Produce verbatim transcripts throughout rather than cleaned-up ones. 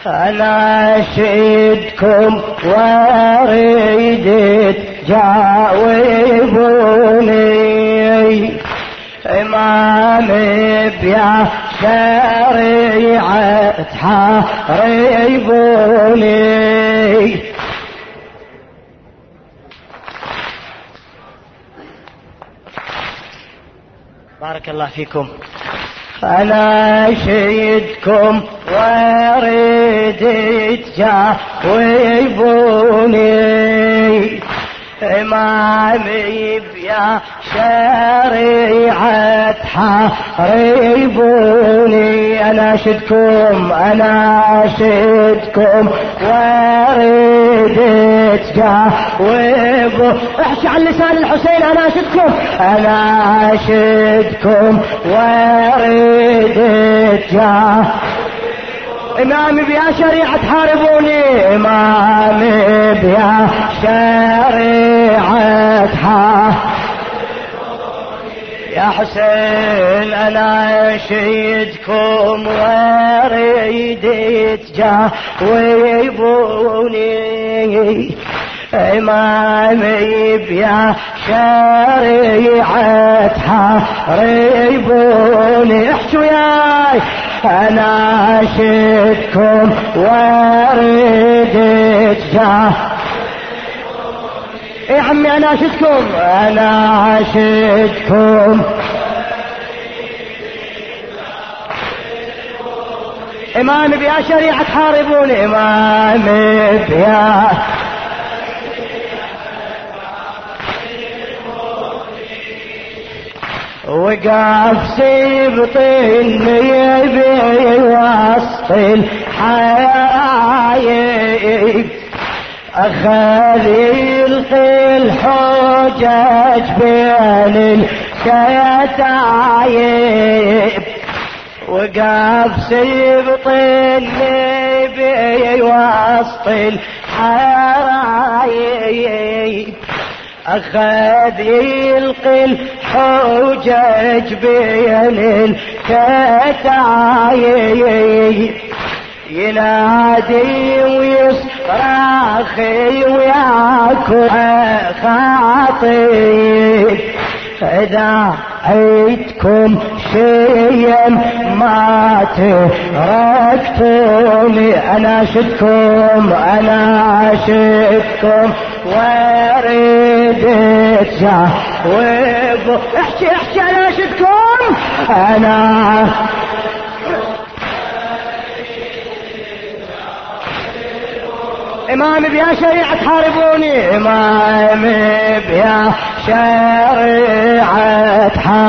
أنا أشهدكم وأريد تجاوبوني إمامي بيا شريعة تحاربوني. بارك الله فيكم. أنا أشهدكم وأريد تجاوبوني إمامي بيا شريعة تحاربوني. أنا أشهدكم أنا أشهدكم وأريد تجاوبوني. احكي عن لسان الحسين. أنا أشهدكم أنا أشهدكم وأريد تجاوبوني إمامي بيا شريعة تحاربوني إمامي بيا شريعة تحاربوني. يا حسين أنا أشهدكم وأريد تجاوبوني إمامي بيا شريعة تحاربوني. احشوا ياي. أنا أشهدكم وأريد تجاوبوني. يا عمي أنا أشهدكم أنا أشهدكم إمامي بيا شريعة تحاربوني إمامي بيا وقف سبط النبي وسط الحايب أخذ يلقي الحجج بين الكتايب. وقف سبط النبي وسط الحايب أخذ يلقي الحجج بين الكتايب ينادي ويصرخ وياكل خاطب إذا عيدكم شيئا ما تركتوني. أنا أشهدكم أنا أشهدكم وأريد تجاوب. احكي احكي أنا أشهدكم أنا إمامي بيا شريعة تحاربوني إمامي بيا شريعة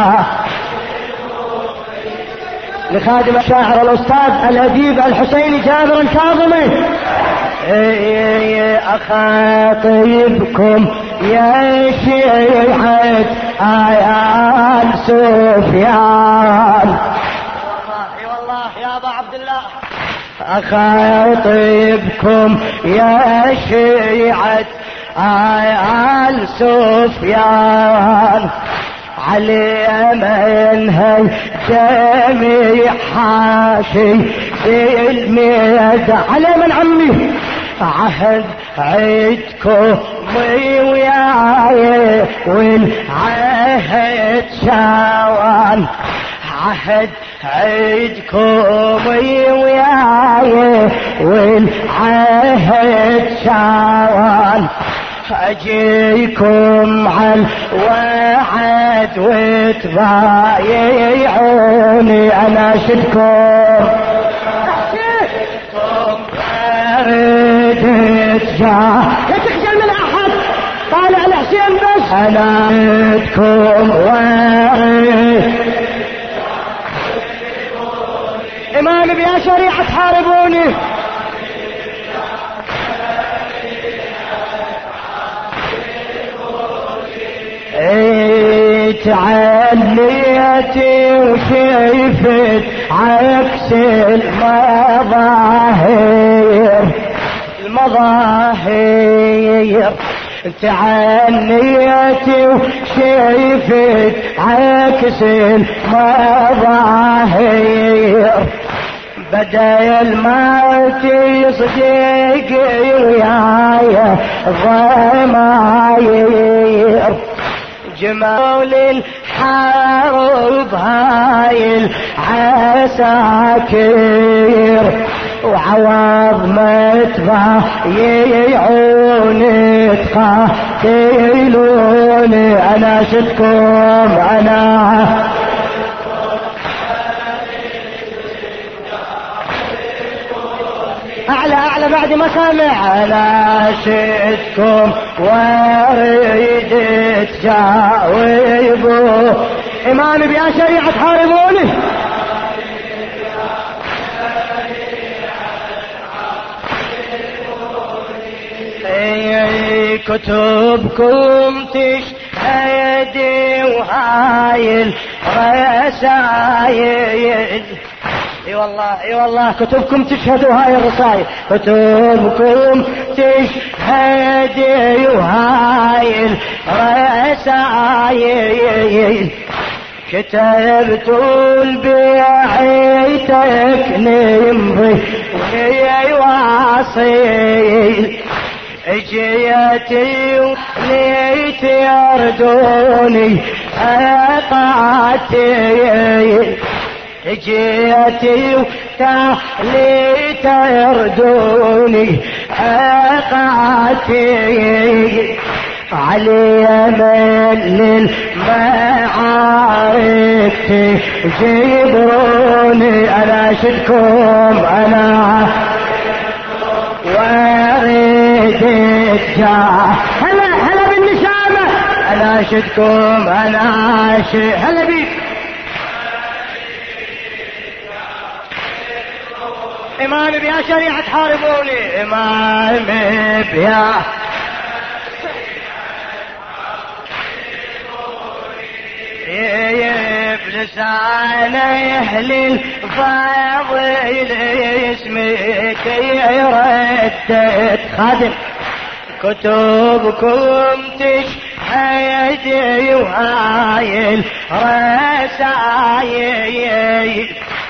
تحاربوني. لخادم الشاعر الأستاذ الأديب الحسيني جابر الكاظمي. أخاطبكم يا شيعة آل سفيان. اي والله يا ابا عبد الله. أخاطبكم يا شيعة آل سفيان علي منها جميع حاشي الميد علي من عمي عهد عيدكم وياي والعهد شاوان عهد عيدكم وياي والعهد شاوان أجيكم على الوعد وتبايعوني. أنا أشهدكم أريد تجاه لا تخجل من أحد طالع الحسين بس. أنا أشهدكم وأريد إمامي بيا شريعة تحاربوني تعليتي وشيفت عكس المظاهر المظاهر تعنيتي وشيفت عكس المظاهر بدل ما تصدقي وياي الضماير جمال الحرب هاي العساكر وعوض ما تبايعون تقاتلوني انا شدكم انا اعلى اعلى بعد ما سامع انا شدكم واريد تجاوبوا امامي بيا شريعة تحاربوني اي كتبكم تشهدي وهاي الرسايل اي والله اي والله كتبكم تشهدوا هاي الرسائل كتبكم تشهدي وهاي الرسائل كتبتوا البيعتك نمضي وهي واصيل اجيتي وليت يردوني اقاتل اجيتي وتالي تردوني اقاتل علي من المعارك تجبروني انا شدكم انا واريد الجاه هلا هلا بالنشامة انا شدكم انا شد هلا بيك امامي بيا شريعة تحاربوني امامي بيا بلسان اهل الفاضل اسمك يردد خادم كتبكم تشهدي وهاي الرسايل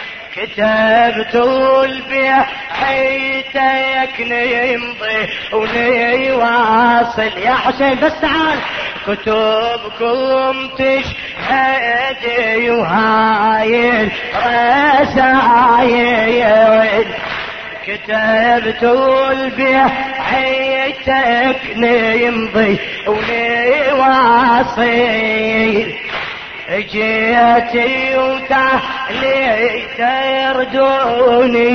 كتبتوا البيعتك نمضي ونواصل يا حسين بس تعال كتبكم تشهدي وهاي الرسايل كتبتوا البيعتك نمضي ونواصل جيتي وتحلي تردوني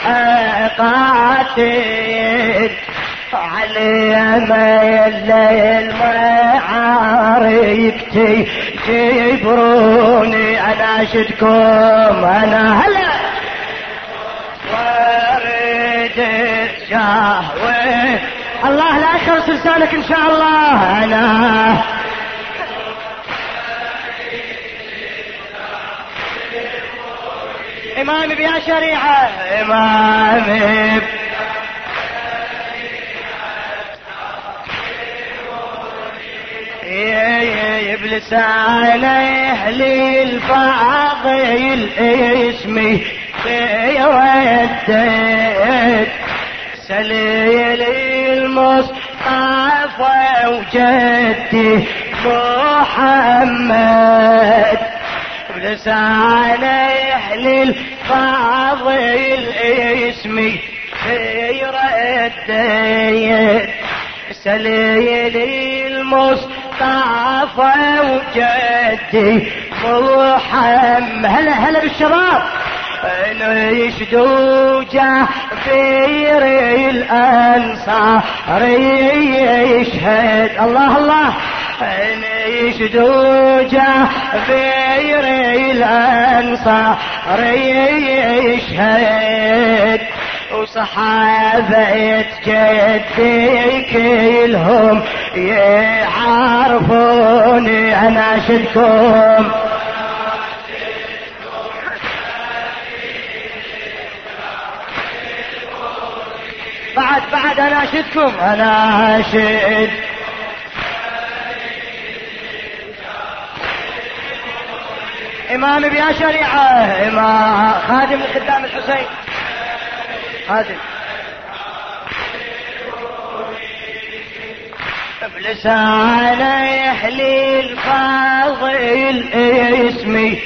اقاتل علي الليل معارك تجبروني انا شدكم انا هلا وارد الشهوة الله لا يخلص لسانك ان شاء الله انا امامي بيا شريعة امامي بلسان اهلي الفاضل اسمي يردد سليل المصطفى وجدي محمد بلسان اهل الفاضل اسمي يردد سليل المصطفى وجدي محمد هلا هلا بالشباب نشدوا جعفر الأنصار يشهد الله الله نشدوا جعفر الأنصار يشهد وصحابة جدي كلهم يعرفوني أنا شدكم بعد بعد أنا أشدكم أنا أشد إمامي بيا شريعة إمام خادم لخدام الحسين هادي بلسانه يحلي الفاضل اسمي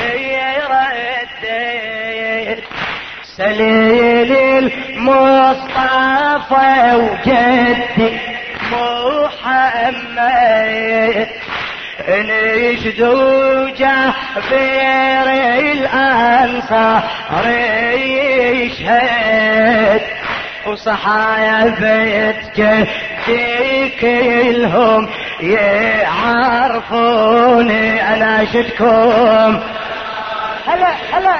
رديت سليل المصطفى وجدي محمد نشدو جابر الأنصار يشهد وصحايبتك دي كلهم يعرفوني أناشدكم هلا هلا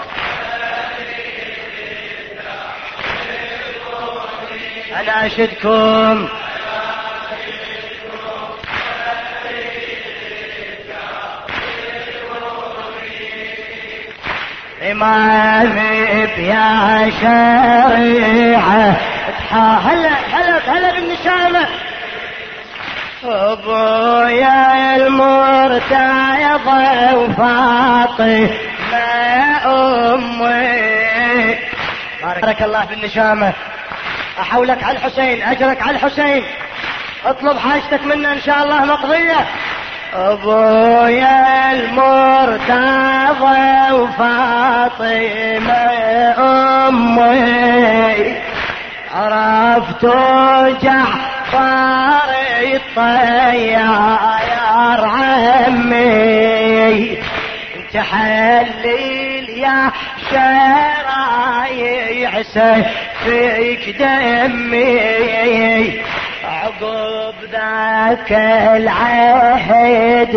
أناشدكم إمامي بيا شريعة هلا هلا هلا بالنشامة أبويا المرتضى وفاطمة أمي بارك الله بالنشامة أحولك على الحسين أجرك على الحسين اطلب حاجتك منا إن شاء الله مقضية أبويا المرتضى وفاطمة أمي عرفت جعفر الطيار عمي تحليل يا شرايع فيك دمي عقب ذاك العهد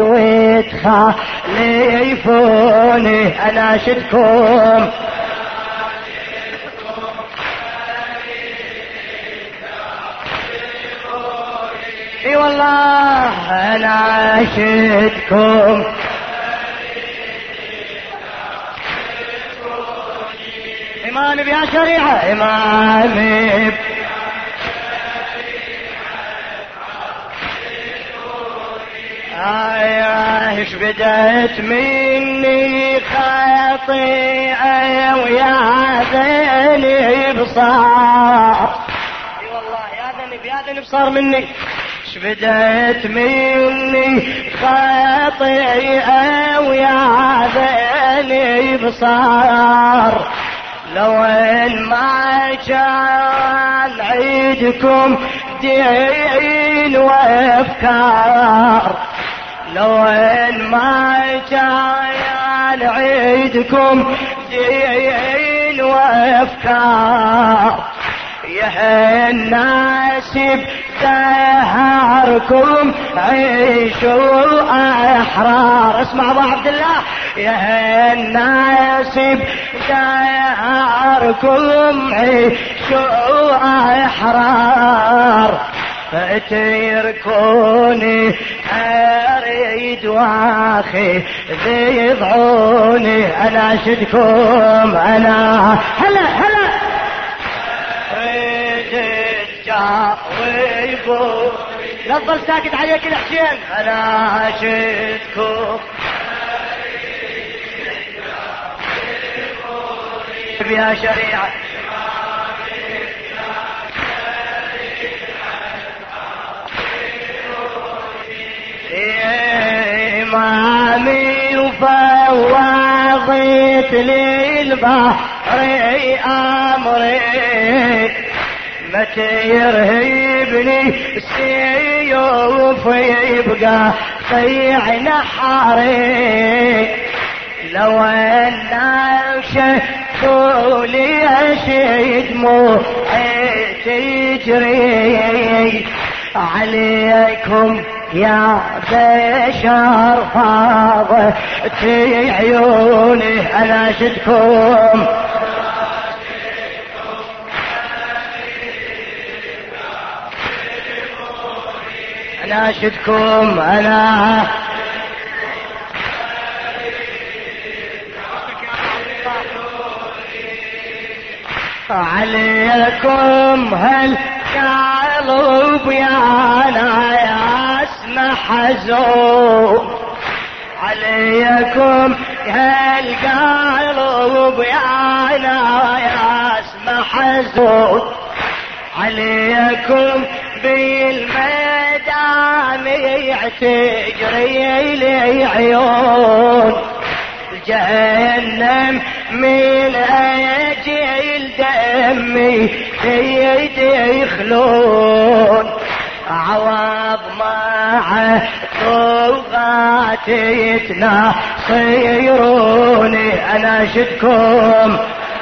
وتخالفوني أناشدكم اي والله أناشدكم إمامي بيا شريعة إمامي آه ايش بدأت مني خطيئة ويا ذنب صار اي والله يا ذنب يا ذنب صار مني ايش بدأت مني خطيئة ويا ذنب صار لو ان ما كان عيدكم دين وافكار لو ان ما كان عيدكم دين وافكار يا الناس بدهركم عيشوا احرار اسمع ابو عبد الله يا الناس بدهركم عيشوا احرار فتركوني اريد واخي ذيضعوني اناشدكم انا هلا هلا ويبو لا تظل ساكت عليك الحسين اناشدكم بيا شريعة إمامي وفوضت للبحر أمري متى يرهبني السيوف يبقى طيع نحري لو أن شفتوا لي أشد دموعي تجري عليكم يا بشر فاضت عيوني أناشدكم أناشدكم أنا عليكم هالقلب يا أنا يا اسم حزون عليكم هالقلب يا أنا يا اسم حزون عليكم بالميدان تجري لي عيون جهنم من اجل دمي يدخلون عوض مع طغات يتناصروني اناشدكم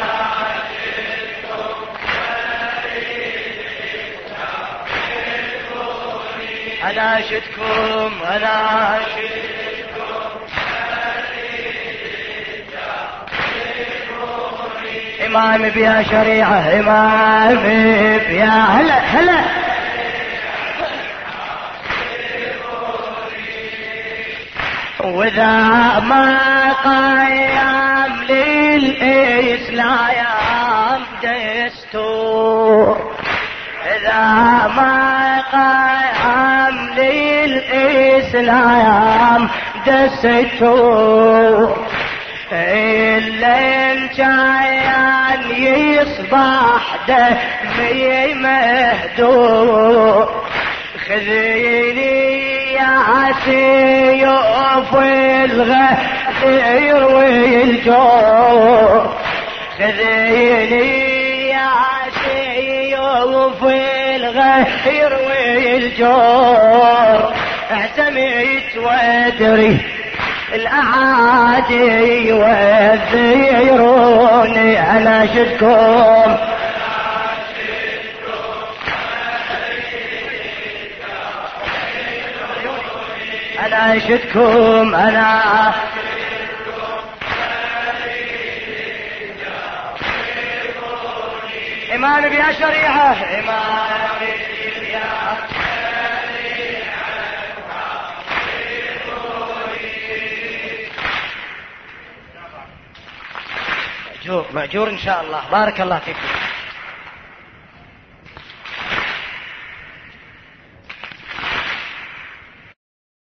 اناشدكم اناشدكم امام بيا شريعه امام بيا هلا هلا واذا ما قيام للاسلام دستور اذا ما قيام للاسلام دستور إلا إن كان يصبح دمي مهدور خذيني يا سيوف الغير والجور خذيني يا سيوف الغير والجور اعتميت وادري الأعادي يوذروني أناشدكم أناشدكم أنا إمام بيا شريعة إمام بيا مأجور مأجور إن شاء الله. بارك الله فيكم.